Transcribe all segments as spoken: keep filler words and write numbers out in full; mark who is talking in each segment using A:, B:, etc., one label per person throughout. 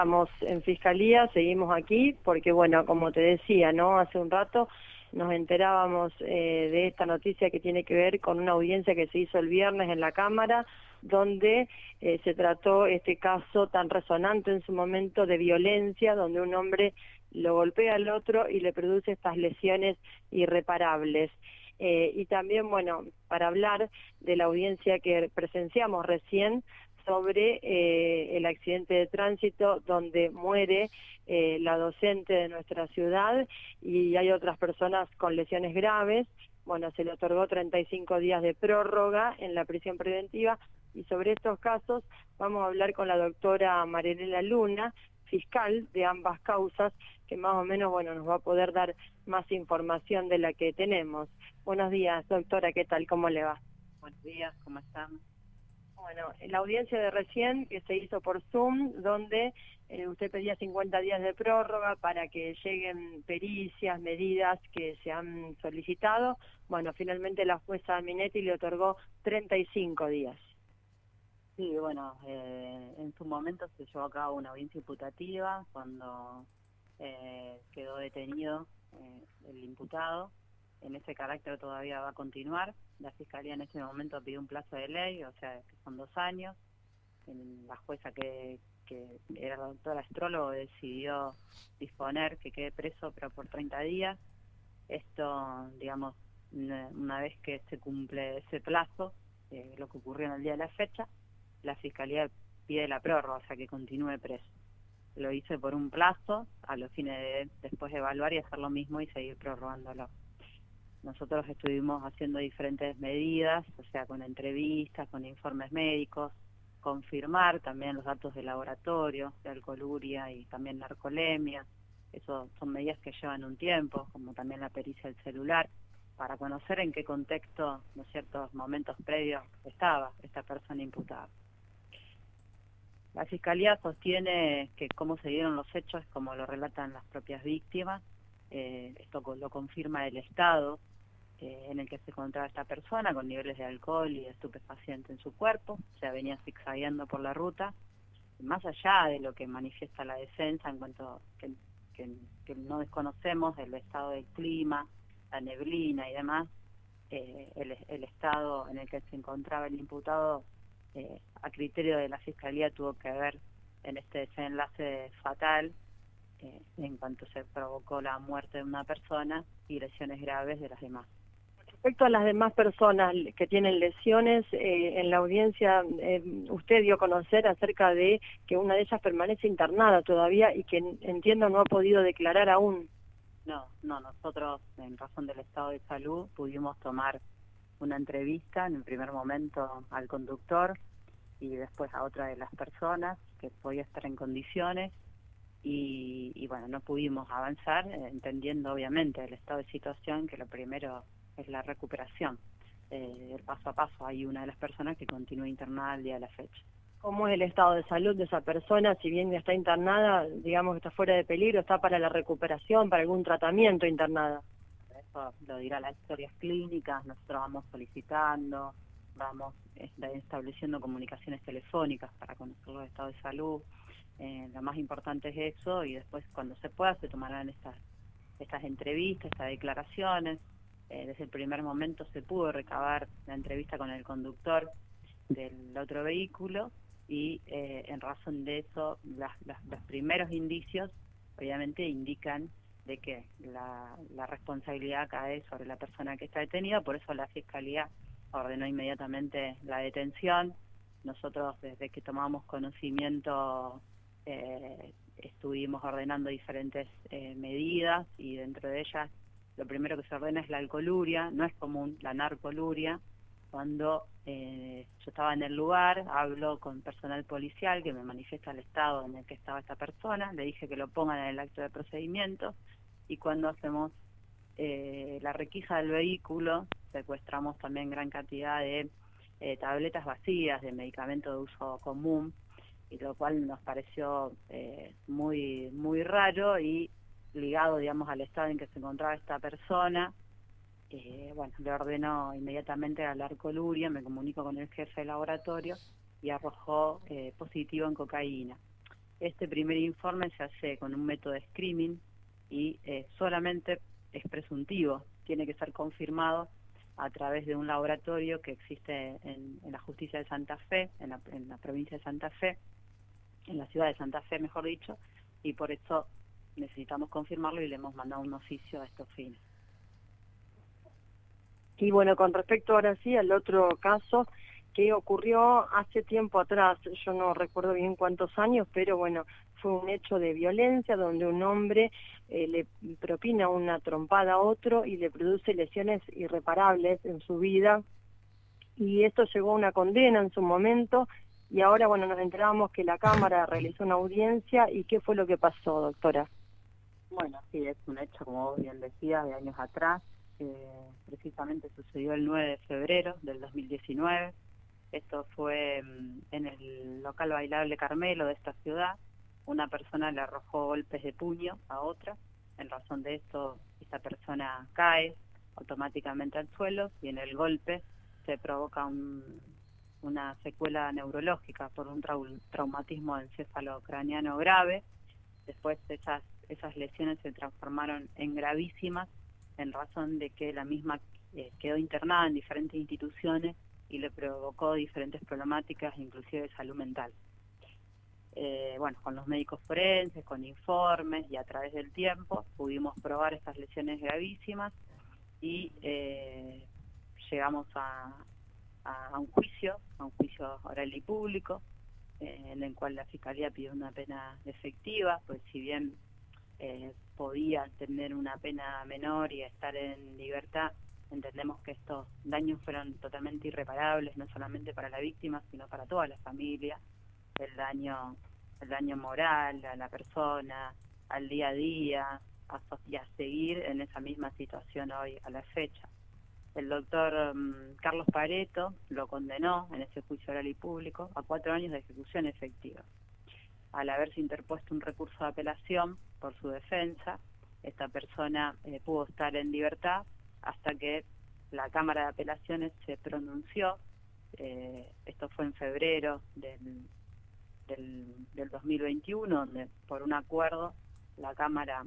A: Estamos en Fiscalía, seguimos aquí, porque bueno, como te decía, ¿no? Hace un rato nos enterábamos eh, de esta noticia que tiene que ver con una audiencia que se hizo el viernes en la Cámara, donde eh, se trató este caso tan resonante en su momento de violencia, donde un hombre lo golpea al otro y le produce estas lesiones irreparables. Eh, y también, bueno, para hablar de la audiencia que presenciamos recién, sobre eh, el accidente de tránsito donde muere eh, la docente de nuestra ciudad y hay otras personas con lesiones graves. Bueno, se le otorgó treinta y cinco días de prórroga en la prisión preventiva y sobre estos casos vamos a hablar con la doctora Marianela Luna, fiscal de ambas causas, que más o menos, bueno, nos va a poder dar más información de la que tenemos. Buenos días, doctora, ¿qué tal? ¿Cómo le va?
B: Buenos días, ¿cómo están?
A: Bueno, en la audiencia de recién que se hizo por Zoom, donde eh, usted pedía cincuenta días de prórroga para que lleguen pericias, medidas que se han solicitado, bueno, finalmente la jueza Minetti le otorgó treinta y cinco días.
B: Sí, bueno, eh, en su momento se llevó a cabo una audiencia imputativa cuando eh, quedó detenido eh, el imputado. En ese carácter todavía va a continuar. La Fiscalía en ese momento pidió un plazo de ley, o sea, que son dos años. En la jueza que, que era la doctora Astrólogo decidió disponer que quede preso, pero por treinta días. Esto, digamos, una, una vez que se cumple ese plazo, eh, lo que ocurrió en el día de la fecha, la Fiscalía pide la prórroga, o sea, que continúe preso. Lo hice por un plazo, a los fines de después evaluar y hacer lo mismo y seguir prorrogándolo. Nosotros estuvimos haciendo diferentes medidas, o sea, con entrevistas, con informes médicos, confirmar también los datos de laboratorio, de alcoholuria y también narcolemia. Eso son medidas que llevan un tiempo, como también la pericia del celular, para conocer en qué contexto, en ciertos momentos previos, estaba esta persona imputada. La Fiscalía sostiene que cómo se dieron los hechos es como lo relatan las propias víctimas. Eh, esto lo confirma el estado eh, en el que se encontraba esta persona, con niveles de alcohol y de estupefaciente en su cuerpo. O sea, venía zigzagueando por la ruta. Y más allá de lo que manifiesta la defensa en cuanto que, que, que no desconocemos el estado del clima, la neblina y demás, eh, el, el estado en el que se encontraba el imputado, eh, a criterio de la Fiscalía, tuvo que ver en este desenlace fatal eh, en cuanto se provocó la muerte de una persona y lesiones graves de las demás.
A: Respecto a las demás personas que tienen lesiones, eh, en la audiencia eh, usted dio a conocer acerca de que una de ellas permanece internada todavía y que entiendo no ha podido declarar aún.
B: No, no, nosotros en razón del estado de salud pudimos tomar una entrevista en el primer momento al conductor y después a otra de las personas que podía estar en condiciones y, y bueno, no pudimos avanzar, eh, entendiendo obviamente el estado de situación, que lo primero es la recuperación. Eh, el paso a paso, hay una de las personas que continúa internada al día de la fecha.
A: ¿Cómo es el estado de salud de esa persona? Si bien está internada, digamos que está fuera de peligro, ¿está para la recuperación, para algún tratamiento internada?
B: Eso lo dirá las historias clínicas. Nosotros vamos solicitando, vamos estableciendo comunicaciones telefónicas para conocer los estados de salud. Eh, lo más importante es eso, y después cuando se pueda se tomarán estas, estas entrevistas, estas declaraciones. Eh, desde el primer momento se pudo recabar la entrevista con el conductor del otro vehículo y eh, en razón de eso las, las, los primeros indicios obviamente indican de que la, la responsabilidad cae sobre la persona que está detenida. Por eso la Fiscalía ordenó inmediatamente la detención. Nosotros desde que tomamos conocimiento eh, estuvimos ordenando diferentes eh, medidas, y dentro de ellas lo primero que se ordena es la alcoholuria. No es común la narcoluria. Cuando eh, yo estaba en el lugar, hablo con personal policial que me manifiesta el estado en el que estaba esta persona, le dije que lo pongan en el acto de procedimiento, y cuando hacemos eh, la requisa del vehículo, secuestramos también gran cantidad de eh, tabletas vacías de medicamento de uso común, y lo cual nos pareció eh, muy, muy raro y ligado, digamos, al estado en que se encontraba esta persona. Eh, bueno, le ordenó inmediatamente a la alcoholuria, me comunico con el jefe de laboratorio y arrojó eh, positivo en cocaína. Este primer informe se hace con un método de screening y eh, solamente es presuntivo, tiene que ser confirmado a través de un laboratorio que existe en, en la justicia de Santa Fe, en la, en la provincia de Santa Fe, en la ciudad de Santa Fe, mejor dicho, y por eso necesitamos confirmarlo y le hemos mandado un oficio a estos fines.
A: Y bueno, con respecto ahora sí al otro caso que ocurrió hace tiempo atrás, yo no recuerdo bien cuántos años, pero bueno, fue un hecho de violencia donde un hombre eh, le propina una trompada a otro y le produce lesiones irreparables en su vida, y esto llegó a una condena en su momento, y ahora bueno, nos enteramos que la Cámara realizó una audiencia. ¿Y qué fue lo que pasó, doctora?
B: Bueno, sí, es un hecho, como vos bien decías, de años atrás. Eh, precisamente sucedió el nueve de febrero del dos mil diecinueve. Esto fue mm, en el local bailable Carmelo de esta ciudad. Una persona le arrojó golpes de puño a otra. En razón de esto, esta persona cae automáticamente al suelo y en el golpe se provoca un, una secuela neurológica por un trau traumatismo encefalocraniano grave. Después esas, esas lesiones se transformaron en gravísimas en razón de que la misma eh, quedó internada en diferentes instituciones y le provocó diferentes problemáticas, inclusive de salud mental. Eh, bueno, con los médicos forenses, con informes y a través del tiempo pudimos probar estas lesiones gravísimas y eh, llegamos a, a, a un juicio, a un juicio oral y público, eh, en el cual la Fiscalía pidió una pena efectiva, pues si bien eh, podía tener una pena menor y estar en libertad, entendemos que estos daños fueron totalmente irreparables, no solamente para la víctima, sino para toda la familia, el daño, el daño moral a la persona, al día a día, a, y a seguir en esa misma situación hoy, a la fecha. El doctor um, Carlos Pareto lo condenó en ese juicio oral y público a cuatro años de ejecución efectiva. Al haberse interpuesto un recurso de apelación por su defensa, esta persona eh, pudo estar en libertad hasta que la Cámara de Apelaciones se pronunció. Eh, esto fue en febrero del, del, del dos mil veintiuno, donde por un acuerdo la Cámara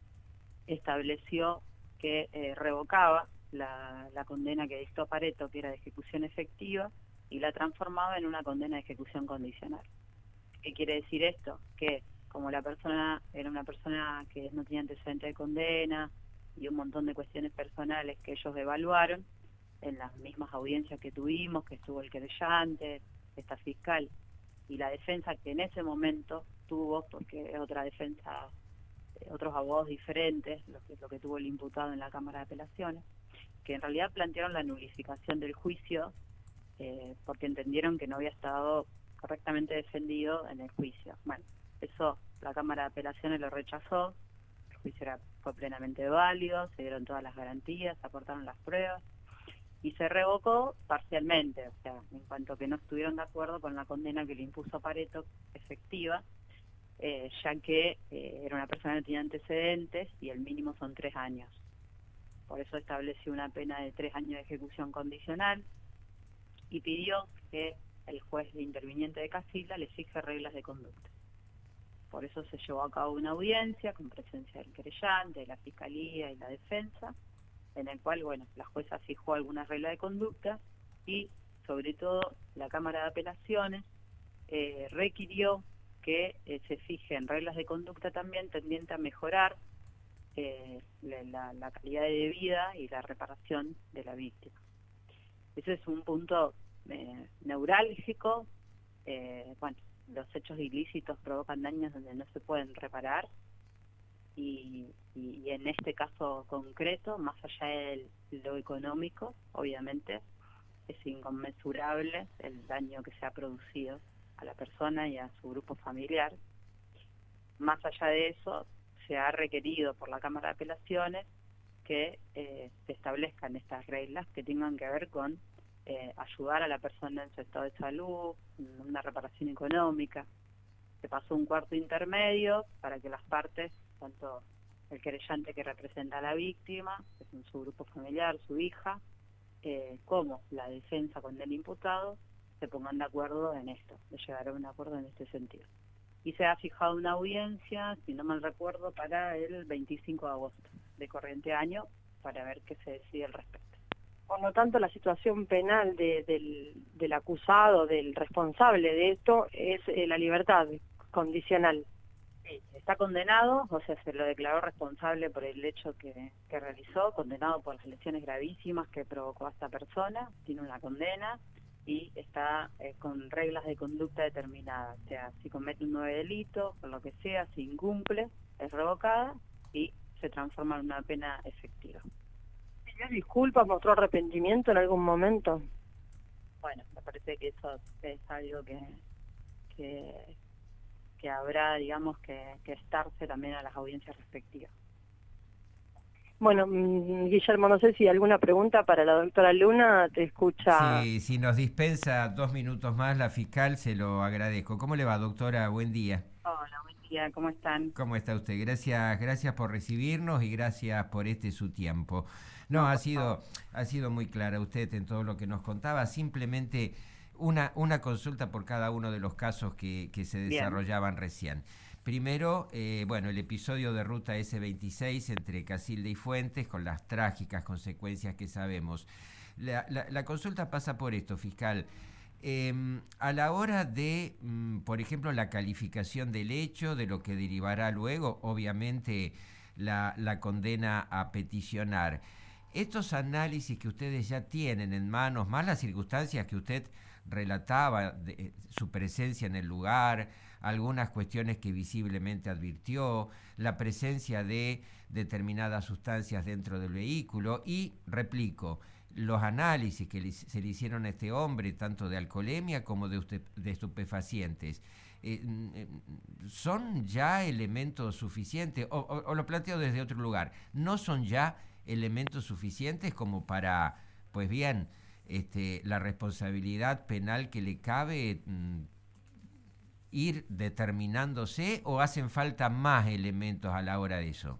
B: estableció que eh, revocaba la, la condena que dictó Pareto, que era de ejecución efectiva, y la transformaba en una condena de ejecución condicional. ¿Qué quiere decir esto? Que como la persona era una persona que no tenía antecedente de condena y un montón de cuestiones personales que ellos evaluaron, en las mismas audiencias que tuvimos, que estuvo el querellante, esta fiscal, y la defensa que en ese momento tuvo, porque es otra defensa, eh, otros abogados diferentes, lo que, lo que tuvo el imputado en la Cámara de Apelaciones, que en realidad plantearon la nulificación del juicio eh, porque entendieron que no había estado correctamente defendido en el juicio. Bueno, eso la Cámara de Apelaciones lo rechazó, el juicio era, fue plenamente válido, se dieron todas las garantías, se aportaron las pruebas, y se revocó parcialmente, o sea, en cuanto que no estuvieron de acuerdo con la condena que le impuso Pareto efectiva, eh, ya que eh, era una persona que no tenía antecedentes y el mínimo son tres años. Por eso estableció una pena de tres años de ejecución condicional y pidió que el juez de interviniente de Casilda le fije reglas de conducta. Por eso se llevó a cabo una audiencia con presencia del querellante, de la Fiscalía y la defensa, en el cual, bueno, la jueza fijó algunas reglas de conducta y, sobre todo, la Cámara de Apelaciones eh, requirió que eh, se fijen reglas de conducta también tendientes a mejorar eh, la, la calidad de vida y la reparación de la víctima. Ese es un punto eh, neurálgico. Eh, bueno, los hechos ilícitos provocan daños donde no se pueden reparar. Y, y, y en este caso concreto, más allá de lo económico, obviamente, es inconmensurable el daño que se ha producido a la persona y a su grupo familiar. Más allá de eso, se ha requerido por la Cámara de Apelaciones que eh, se establezcan estas reglas que tengan que ver con eh, ayudar a la persona en su estado de salud, una reparación económica. Se pasó un cuarto intermedio para que las partes, tanto el querellante que representa a la víctima, que es su grupo familiar, su hija, eh, como la defensa con el imputado, se pongan de acuerdo en esto, de llegar a un acuerdo en este sentido. y se ha fijado una audiencia, si no mal recuerdo, para el veinticinco de agosto de corriente año, para ver qué se decide al respecto.
A: Por lo tanto, la situación penal de, del, del acusado, del responsable de esto, es eh, la libertad condicional.
B: Sí, está condenado, o sea, se lo declaró responsable por el hecho que, que realizó, condenado por las lesiones gravísimas que provocó a esta persona, tiene una condena y está eh, con reglas de conducta determinadas. O sea, si comete un nuevo delito, por lo que sea, si incumple, es revocada y se transforma en una pena efectiva.
A: ¿Pidió disculpas, mostró arrepentimiento en algún momento?
B: Bueno, me parece que eso es algo que, que, que habrá, digamos, que, que estarse también a las audiencias respectivas.
A: Bueno, Guillermo, no sé si alguna pregunta para la doctora Luna, te escucha.
C: Sí, si nos dispensa dos minutos más la fiscal, se lo agradezco. ¿Cómo le va, doctora? Buen día.
B: Hola, buen día, ¿cómo están?
C: ¿Cómo está usted? Gracias, gracias por recibirnos y gracias por este su tiempo. No,
B: No,
C: ha
B: por
C: sido,
B: favor.
C: ha sido muy clara usted en todo lo que nos contaba. Simplemente una, una consulta por cada uno de los casos que, que se
B: Bien.
C: desarrollaban recién. Primero, eh, bueno, el episodio de Ruta ese veintiséis entre Casilda y Fuentes, con las trágicas consecuencias que sabemos. La, la, la consulta pasa por esto, fiscal. Eh, a la hora de, mm, por ejemplo, la calificación del hecho, de lo que derivará luego, obviamente, la, la condena a peticionar, estos análisis que ustedes ya tienen en manos, más las circunstancias que usted relataba, de su presencia en el lugar, algunas cuestiones que visiblemente advirtió, la presencia de determinadas sustancias dentro del vehículo y, replico, los análisis que le, se le hicieron a este hombre, tanto de alcoholemia como de, usted, de estupefacientes, eh, ¿son ya elementos suficientes? O, o, o lo planteo desde otro lugar, ¿no son ya elementos suficientes como para, pues bien, este, la responsabilidad penal que le cabe mmm, ir determinándose, o hacen falta más elementos a la hora de eso?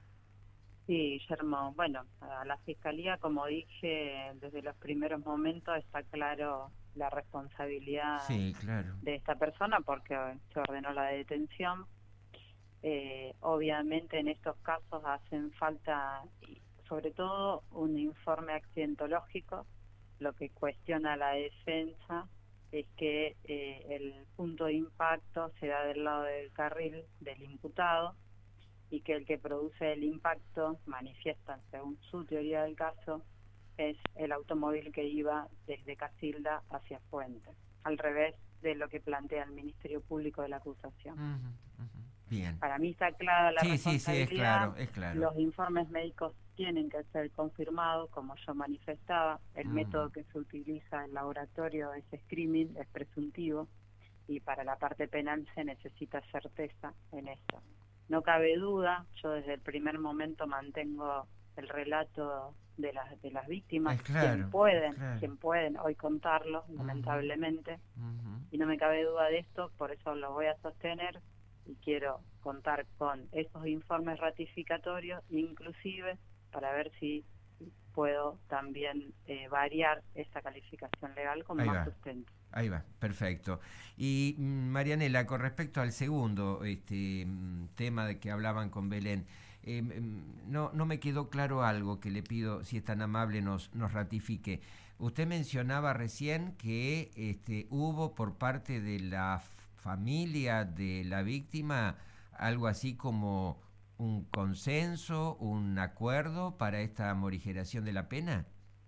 B: Sí, Guillermo, bueno, a la Fiscalía, como dije, desde los primeros momentos está claro la responsabilidad
C: Sí, claro.
B: de esta persona porque se ordenó la detención. Eh, obviamente en estos casos hacen falta, sobre todo, un informe accidentológico. Lo que cuestiona la defensa es que eh, el punto de impacto se da del lado del carril del imputado y que el que produce el impacto, manifiestan según su teoría del caso, es el automóvil que iba desde Casilda hacia Fuentes, al revés de lo que plantea el Ministerio Público de la acusación.
C: Uh-huh, uh-huh. Bien.
B: Para mí está clara la
C: sí,
B: responsabilidad.
C: Sí, sí, es claro, es claro.
B: Los informes médicos tienen que ser confirmados, como yo manifestaba. El uh-huh. método que se utiliza en laboratorio es screening, es presuntivo, y para la parte penal se necesita certeza en esto. No cabe duda, yo desde el primer momento mantengo el relato de las de las víctimas,
C: es claro,
B: quien pueden,
C: claro.
B: quien pueden hoy contarlo, lamentablemente,
C: uh-huh.
B: y no me cabe duda de esto, por eso lo voy a sostener y quiero contar con esos informes ratificatorios, inclusive para ver si puedo también eh, variar esta calificación legal con
C: Ahí
B: más
C: va.
B: sustento.
C: Ahí va, perfecto. Y Marianela, con respecto al segundo este, tema de que hablaban con Belén, eh, no, no me quedó claro algo que le pido, si es tan amable, nos, nos ratifique. Usted mencionaba recién que este, hubo por parte de la familia de la víctima algo así como un consenso, un acuerdo para esta morigeración de la pena.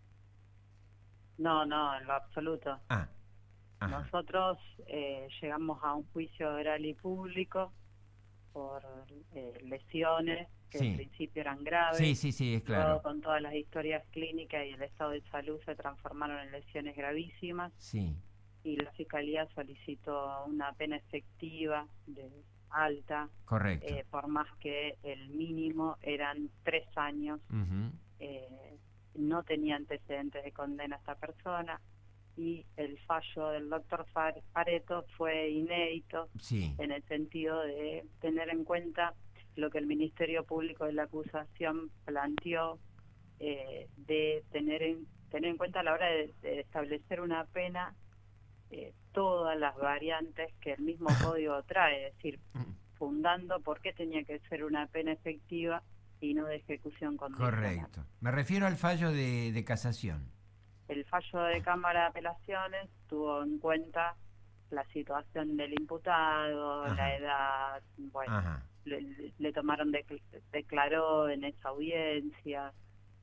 B: No, no, en lo absoluto.
C: Ah. Ajá.
B: Nosotros eh, llegamos a un juicio oral y público por eh, lesiones que
C: sí.
B: en principio eran graves.
C: Sí, sí, sí, es claro.
B: Luego, con todas las historias clínicas y el estado de salud, se transformaron en lesiones gravísimas.
C: Sí.
B: Y la Fiscalía solicitó una pena efectiva de alta.
C: Correcto.
B: Eh, por más que el mínimo eran tres años.
C: Uh-huh.
B: Eh, no tenía antecedentes de condena a esta persona. Y el fallo del doctor Pareto fue inédito,
C: sí.
B: en el sentido de tener en cuenta lo que el Ministerio Público de la acusación planteó, eh, de tener en, tener en cuenta a la hora de, de establecer una pena eh, todas las variantes que el mismo código trae, es decir, fundando por qué tenía que ser una pena efectiva y no de ejecución condicional.
C: Correcto. Me refiero al fallo de, de casación.
B: El fallo de Cámara de Apelaciones tuvo en cuenta la situación del imputado,
C: Ajá.
B: la edad, bueno, le, le tomaron, de, declaró en esa audiencia,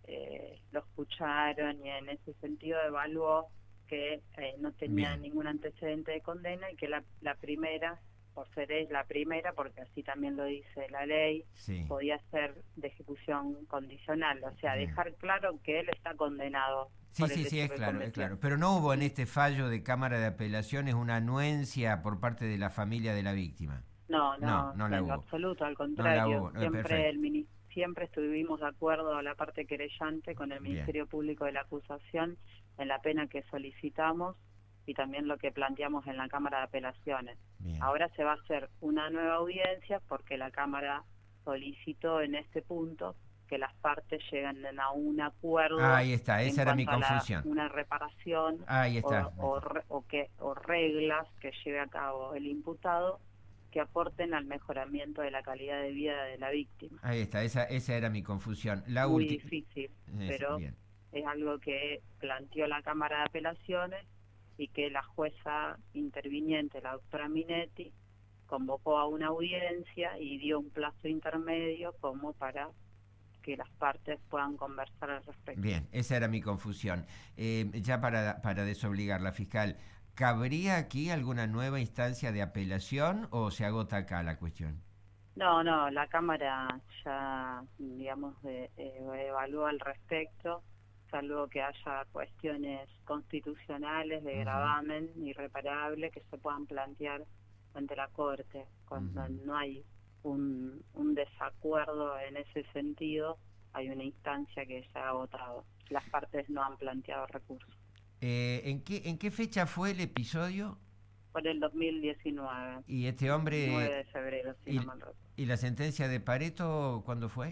B: eh, lo escucharon y en ese sentido evaluó que eh, no tenía
C: Bien.
B: ningún antecedente de condena y que la, la primera, por ser es la primera, porque así también lo dice la ley,
C: Sí.
B: podía ser de ejecución condicional, o sea,
C: Bien.
B: dejar claro que él está condenado.
C: Sí, sí, sí, es claro, es claro. Pero no hubo en este fallo de Cámara de Apelaciones una anuencia por parte de la familia de la víctima.
B: No, no,
C: no, no la
B: en
C: hubo.
B: absoluto, al
C: No
B: contrario.
C: la hubo. No,
B: siempre, el mini, siempre estuvimos de acuerdo a la parte querellante con el Ministerio Bien. Público de la acusación en la pena que solicitamos y también lo que planteamos en la Cámara de Apelaciones. Bien. Ahora se va a hacer una nueva audiencia porque la Cámara solicitó en este punto que las partes lleguen a un acuerdo.
C: Ahí está, esa era mi confusión.
B: La, una reparación.
C: Ahí está.
B: O, o, o, que, o reglas que lleve a cabo el imputado que aporten al mejoramiento de la calidad de vida de la víctima.
C: Ahí está, esa, esa era mi confusión. La
B: Muy difícil, es, pero bien. Es algo que planteó la Cámara de Apelaciones y que la jueza interviniente, la doctora Minetti, convocó a una audiencia y dio un plazo intermedio como para que las partes puedan conversar al respecto.
C: Bien, esa era mi confusión. Eh, ya para, para desobligar la fiscal, ¿cabría aquí alguna nueva instancia de apelación o se agota acá la cuestión?
B: No, no, la Cámara ya, digamos, de, eh, evalúa al respecto, salvo que haya cuestiones constitucionales de gravamen uh-huh. irreparable que se puedan plantear ante la Corte. Cuando uh-huh. no hay un, un desacuerdo en ese sentido, hay una instancia que ya ha agotado. Las partes no han planteado recursos.
C: Eh, ¿en qué, ¿En qué fecha fue el episodio?
B: Por el dos mil diecinueve.
C: ¿Y este hombre?
B: nueve de febrero, si
C: y,
B: no mal recuerdo.
C: ¿Y la sentencia de Pareto cuándo fue?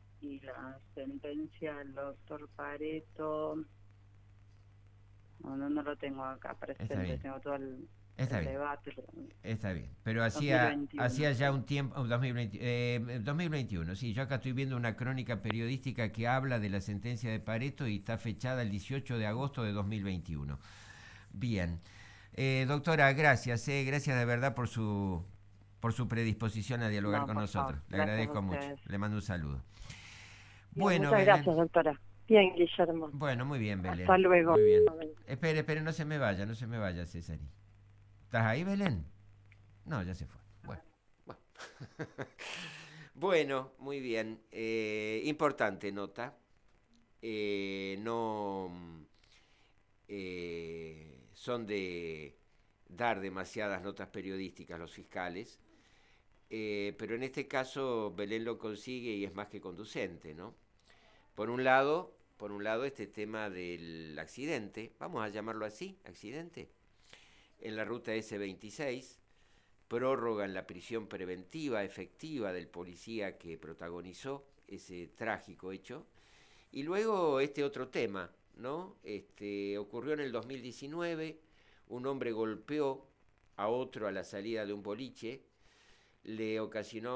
B: Y la sentencia del doctor Pareto, no, no, no lo tengo acá presente, tengo todo el,
C: Está
B: el
C: bien.
B: debate. Pero
C: Está bien, pero hacía, hacía ya un tiempo, dos mil veinte, eh, dos mil veintiuno, sí, yo acá estoy viendo una crónica periodística que habla de la sentencia de Pareto y está fechada el dieciocho de agosto de dos mil veintiuno. Bien, eh, doctora, gracias, eh, gracias de verdad por su, por su predisposición a dialogar no, con nosotros, favor. Le gracias agradezco mucho, le mando un saludo.
A: Bien, bueno, muchas Belén. Gracias, doctora. Bien, Guillermo.
C: Bueno, muy bien, Belén.
A: Hasta luego.
C: Muy bien. Espere, espere, no se me vaya, no se me vaya, César. ¿Estás ahí, Belén? No, ya se fue. Bueno, bueno. Bueno, muy bien. Eh, importante nota. Eh, no eh, son de dar demasiadas notas periodísticas los fiscales, eh, pero en este caso Belén lo consigue y es más que conducente, ¿no? Por un lado, por un lado este tema del accidente, vamos a llamarlo así, accidente, en la ruta ese veintiséis, prórroga en la prisión preventiva efectiva del policía que protagonizó ese trágico hecho, y luego este otro tema, ¿no? Este, ocurrió en el dos mil diecinueve, un hombre golpeó a otro a la salida de un boliche, le ocasionó